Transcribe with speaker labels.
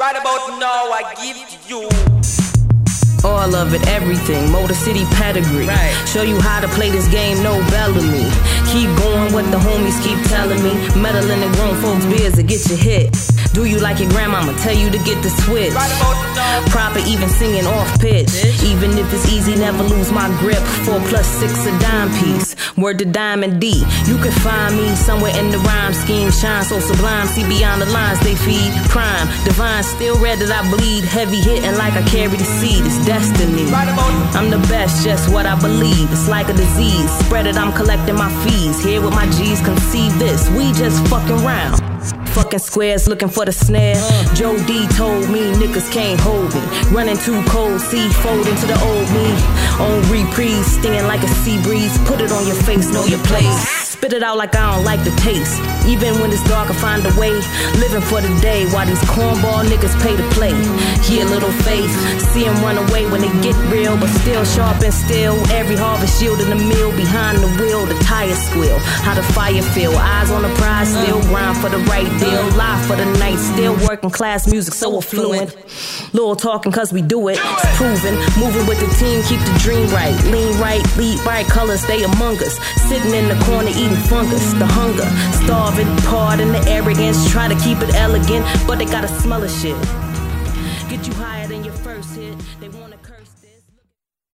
Speaker 1: Right about now, I give you
Speaker 2: all of it, everything, Motor City pedigree.
Speaker 1: Right.
Speaker 2: Show you how to play this game, no Bellamy. Keep going what the homies keep telling me. Meddling in grown folks' beers to get you hit. Do you like your grandmama tell you to get the switch?
Speaker 1: right about now.
Speaker 2: Proper, even singing off pitch. Even if it's easy, never lose my grip. 4 + 6 a dime piece. Word to Diamond D. You can find me somewhere in the rhyme scheme. Shine so sublime, see beyond the lines they feed. Prime, divine, still red that I bleed. Heavy hitting like I carry the seed. It's destiny.
Speaker 1: Right about
Speaker 2: I'm the best, just what I believe. It's like a disease. Spread it, I'm collecting my fees. Here with my G's, conceive this. We just fucking round. Fucking squares looking for the snare. Joe D told me niggas can't hold me. Running too cold, see folding to the old me. On reprise, stinging like a sea breeze. Put it on your face, know your place. Spit it out like I don't like the taste. Even when it's dark, I find a way. Living for the day while these cornball niggas pay to play. Yeah, little faith. See them run away when they get real, but still sharp and still. Every harvest yielding a meal behind the wheel. The tires squeal. How the fire feel. Eyes on the prize, still grind for the right deal. Live for the night, still working class music so affluent. Little talking cause we do it. It's proven. Moving with the team, keep the dream right. Lean right, lead right, colors stay among us. Sitting in the corner eating fungus. The hunger, starving, pardon the arrogance. Try to keep it elegant, but they gotta smell of shit. Get you higher than your first hit. They